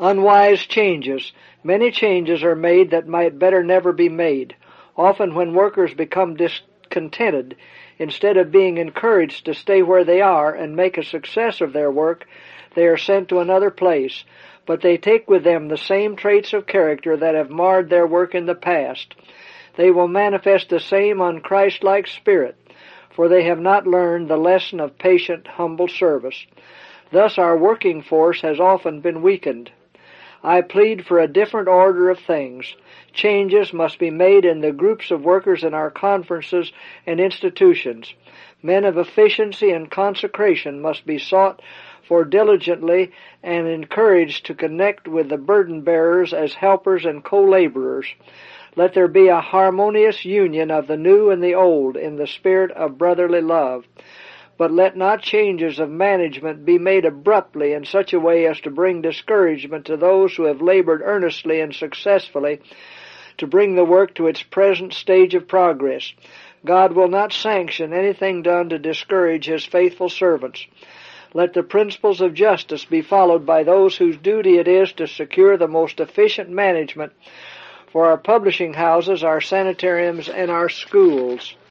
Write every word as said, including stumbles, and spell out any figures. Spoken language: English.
Unwise changes. Many changes are made that might better never be made. Often when workers become discontented, instead of being encouraged to stay where they are and make a success of their work, they are sent to another place. But they take with them the same traits of character that have marred their work in the past. They will manifest the same unchristlike spirit, for they have not learned the lesson of patient, humble service. Thus our working force has often been weakened. I plead for a different order of things. Changes must be made in the groups of workers in our conferences and institutions. Men of efficiency and consecration must be sought for diligently and encouraged to connect with the burden bearers as helpers and co-laborers. Let there be a harmonious union of the new and the old in the spirit of brotherly love. But let not changes of management be made abruptly in such a way as to bring discouragement to those who have labored earnestly and successfully to bring the work to its present stage of progress. God will not sanction anything done to discourage His faithful servants. Let the principles of justice be followed by those whose duty it is to secure the most efficient management for our publishing houses, our sanitariums, and our schools.